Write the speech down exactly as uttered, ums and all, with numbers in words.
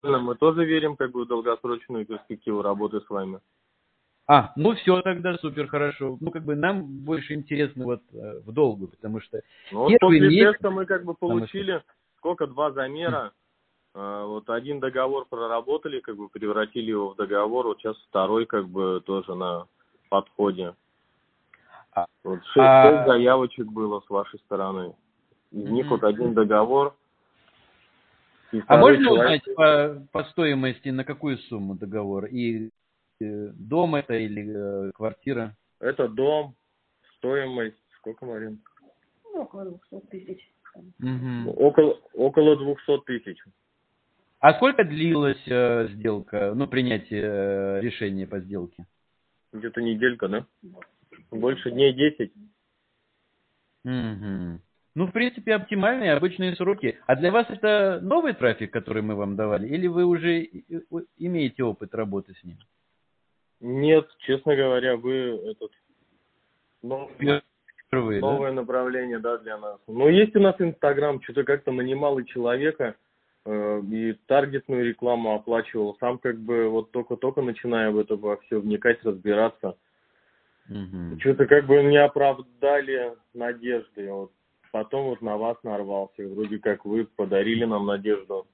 Мы тоже верим как бы в долгосрочную перспективу работы с вами. А, ну все, тогда супер, хорошо. Ну, как бы нам больше интересно вот э, в долгу, потому что Ну вот первый после месяц... теста мы как бы Потому что... получили сколько, два замера. Э, Вот один договор проработали, как бы превратили его в договор. Вот сейчас второй как бы тоже на подходе. А, Вот шесть, шесть а, заявочек было с вашей стороны. Из них мгм. вот один договор. И А второй можно человек. узнать по, по стоимости, на какую сумму договор? И э, дом это или э, квартира? Это дом, стоимость, сколько, Марин? Ну, около двухсот тысяч. Мгм. Около, около двухсот тысяч. А сколько длилась э, сделка, ну, принятие э, решения по сделке? Где-то неделька, да? Больше дней десять. Мгм. Ну, в принципе, оптимальные обычные сроки. А для вас это новый трафик, который мы вам давали, или вы уже и- и- имеете опыт работы с ним? Нет, честно говоря, вы этот новое, Впервые, да? новое направление, да, для нас. Но есть у нас Инстаграм, что-то как-то нанимал и человека, э, и таргетную рекламу оплачивал. Сам как бы вот только-только начинаю в это во все вникать, разбираться. Мгм. Что-то как бы не оправдали надежды. Вот потом вот на вас нарвался. Вроде как вы подарили нам надежду.